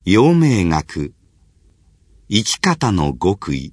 陽明学生き方の極意。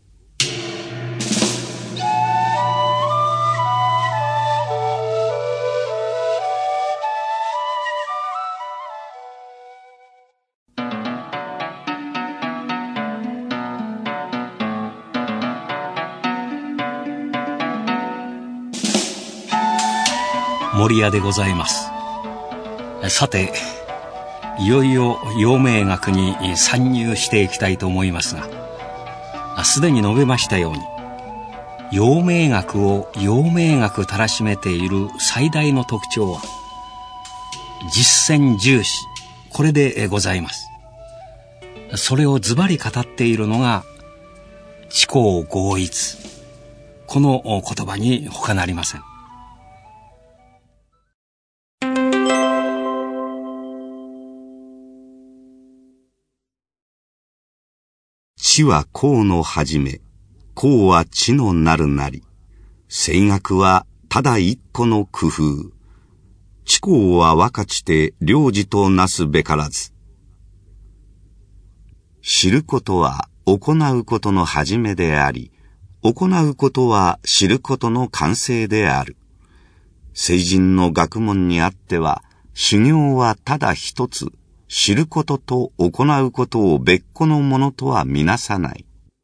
森屋でございます。さて、いよいよ陽明学に参入していきたいと思いますが、すでに述べましたように、陽明学を陽明学たらしめている最大の特徴は実践重視、これでございます。それをズバリ語っているのが知行合一、この言葉に他なりません。 知は行の始め、行は知のなるなり。声学はただ一個の工夫。知行は分かちて領事となすべからず。知ることは行うことの始めであり、行うことは知ることの完成である。聖人の学問にあっては、修行はただ一つ。知ることと行うことを別個のものとは見なさない。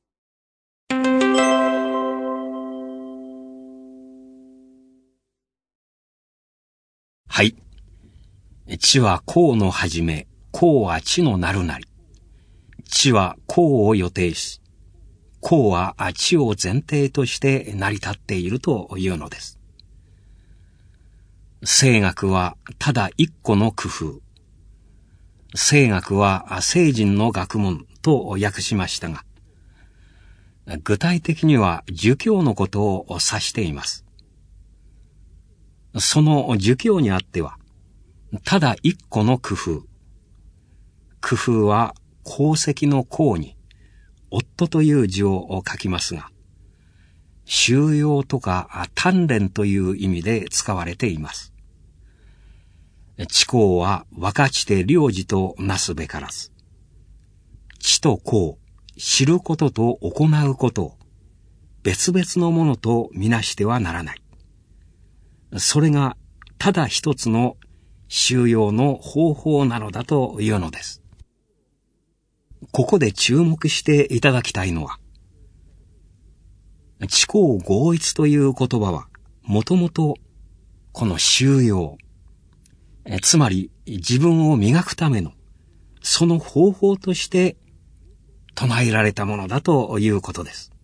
はい。知は行の始め、行は知のなるなり。知は行を予定し、行は知を前提として成り立っているというのです。声学はただ一個の工夫。声学は聖人の学問と訳しましたが、具体的には儒教のことを指しています。その儒教にあっては、ただ一個の工夫。工夫は功績の功に、夫という字を書きますが、修養とか鍛錬という意味で使われています。知行は分かちて領事となすべからず。知と行、知ることと行うことを別々のものとみなしてはならない。それがただ一つの修養の方法なのだというのです。ここで注目していただきたいのは、知行合一という言葉は、もともとこの修養、つまり自分を磨くためのその方法として唱えられたものだということです。